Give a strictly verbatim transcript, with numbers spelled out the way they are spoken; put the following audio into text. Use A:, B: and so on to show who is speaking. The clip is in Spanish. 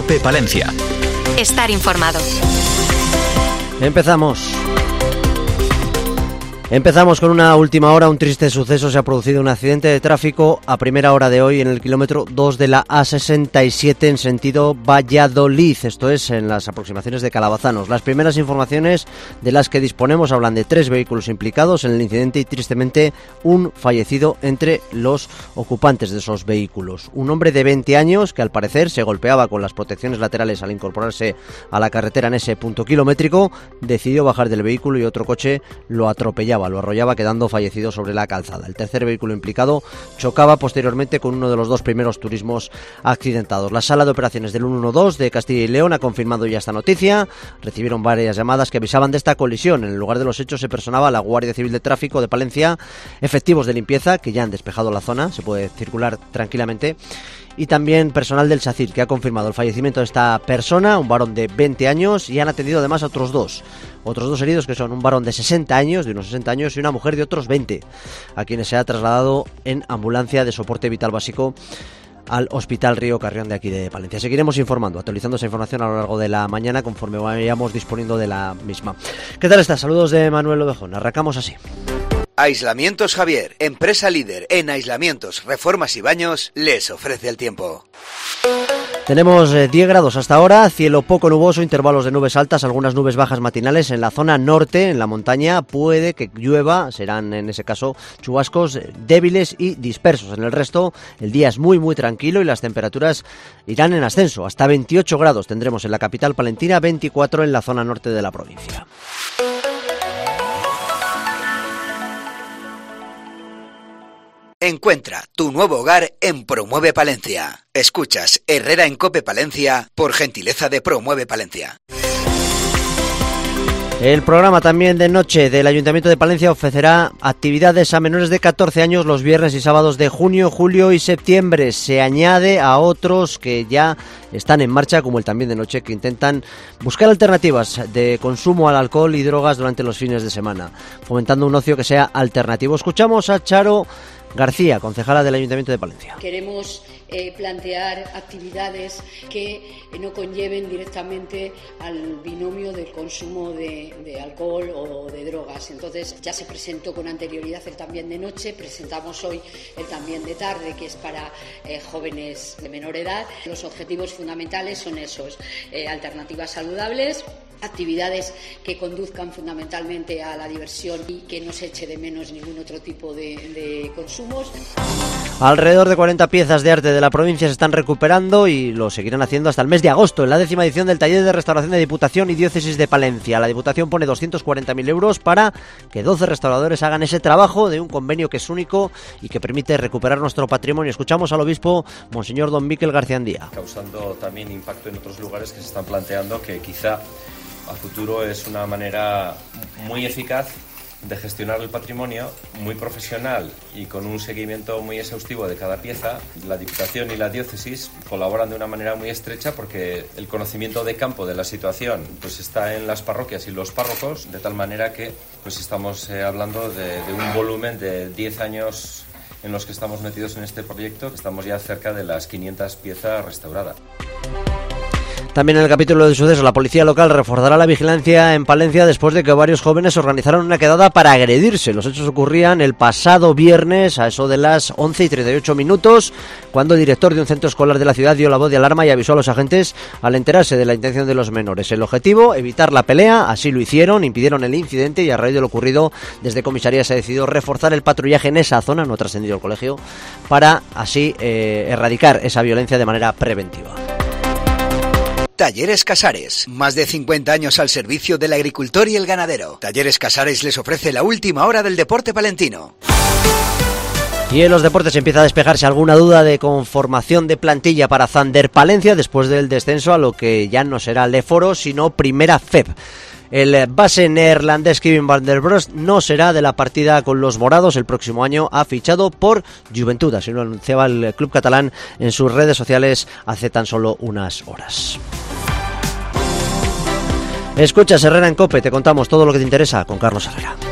A: COPE Palencia.
B: Estar informado.
C: Empezamos. Empezamos con una última hora. Un triste suceso. Se ha producido un accidente de tráfico a primera hora de hoy en el kilómetro dos de la A sesenta y siete en sentido Valladolid. Esto es en las aproximaciones de Calabazanos. Las primeras informaciones de las que disponemos hablan de tres vehículos implicados en el incidente y tristemente un fallecido entre los ocupantes de esos vehículos. Un hombre de veinte años que al parecer se golpeaba con las protecciones laterales al incorporarse a la carretera en ese punto kilométrico, decidió bajar del vehículo y otro coche lo atropellaba. Lo arrollaba quedando fallecido sobre la calzada. El tercer vehículo implicado chocaba posteriormente con uno de los dos primeros turismos accidentados. La sala de operaciones del ciento doce de Castilla y León ha confirmado ya esta noticia. Recibieron varias llamadas que avisaban de esta colisión. En el lugar de los hechos se personaba la Guardia Civil de Tráfico de Palencia, efectivos de limpieza que ya han despejado la zona, se puede circular tranquilamente, y también personal del SACIR que ha confirmado el fallecimiento de esta persona, un varón de veinte años, y han atendido además a otros dos. Otros dos heridos que son un varón de sesenta años, de unos sesenta años, y una mujer de otros veinte, a quienes se ha trasladado en ambulancia de soporte vital básico al Hospital Río Carrión de aquí de Palencia. Seguiremos informando, actualizando esa información a lo largo de la mañana conforme vayamos disponiendo de la misma. ¿Qué tal estás? Saludos de Manuel Ovejón. Arrancamos así.
D: Aislamientos Javier, empresa líder en aislamientos, reformas y baños, les ofrece el tiempo.
C: Tenemos eh, diez grados hasta ahora, cielo poco nuboso, intervalos de nubes altas, algunas nubes bajas matinales en la zona norte, en la montaña puede que llueva, serán en ese caso chubascos débiles y dispersos. En el resto el día es muy muy tranquilo y las temperaturas irán en ascenso, hasta veintiocho grados tendremos en la capital palentina, veinticuatro en la zona norte de la provincia.
D: Encuentra tu nuevo hogar en Promueve Palencia. Escuchas Herrera en COPE Palencia por gentileza de Promueve Palencia.
C: El programa también de noche del Ayuntamiento de Palencia ofrecerá actividades a menores de catorce años los viernes y sábados de junio, julio y septiembre. Se añade a otros que ya están en marcha, como el también de noche, que intentan buscar alternativas de consumo al alcohol y drogas durante los fines de semana, fomentando un ocio que sea alternativo. Escuchamos a Charo García, concejala del Ayuntamiento de Palencia.
E: Queremos eh, plantear actividades que no conlleven directamente al binomio del consumo de, de alcohol o de drogas. Entonces ya se presentó con anterioridad el también de noche, presentamos hoy el también de tarde, que es para eh, jóvenes de menor edad. Los objetivos fundamentales son esos, eh, alternativas saludables, actividades que conduzcan fundamentalmente a la diversión y que no se eche de menos ningún otro tipo de, de consumos.
C: Alrededor de cuarenta piezas de arte de la provincia se están recuperando y lo seguirán haciendo hasta el mes de agosto, en la décima edición del taller de restauración de Diputación y Diócesis de Palencia. La Diputación pone doscientos cuarenta mil euros para que doce restauradores hagan ese trabajo de un convenio que es único y que permite recuperar nuestro patrimonio. Escuchamos al obispo Monseñor Don Miquel García Andía.
F: Causando también impacto en otros lugares que se están planteando que quizá a futuro es una manera muy eficaz de gestionar el patrimonio, muy profesional y con un seguimiento muy exhaustivo de cada pieza. La Diputación y la Diócesis colaboran de una manera muy estrecha porque el conocimiento de campo de la situación pues está en las parroquias y los párrocos, de tal manera que pues estamos eh, hablando de, de un volumen de diez años en los que estamos metidos en este proyecto. Estamos ya cerca de las quinientas piezas restauradas.
C: También en el capítulo de sucesos, la policía local reforzará la vigilancia en Palencia después de que varios jóvenes organizaron una quedada para agredirse. Los hechos ocurrían el pasado viernes a eso de las once y treinta y ocho minutos, cuando el director de un centro escolar de la ciudad dio la voz de alarma y avisó a los agentes al enterarse de la intención de los menores. El objetivo, evitar la pelea, así lo hicieron, impidieron el incidente y a raíz de lo ocurrido, desde comisaría se ha decidido reforzar el patrullaje en esa zona, no ha trascendido el colegio, para así eh, erradicar esa violencia de manera preventiva.
D: Talleres Casares, más de cincuenta años al servicio del agricultor y el ganadero. Talleres Casares les ofrece la última hora del deporte palentino.
C: Y en los deportes empieza a despejarse alguna duda de conformación de plantilla para Zander Palencia después del descenso a lo que ya no será Leforo, sino Primera F E B. El base neerlandés Kevin van der Brost no será de la partida con los morados el próximo año. Ha fichado por Juventud, así lo anunciaba el club catalán en sus redes sociales hace tan solo unas horas. Escuchas Herrera en COPE, te contamos todo lo que te interesa con Carlos Herrera.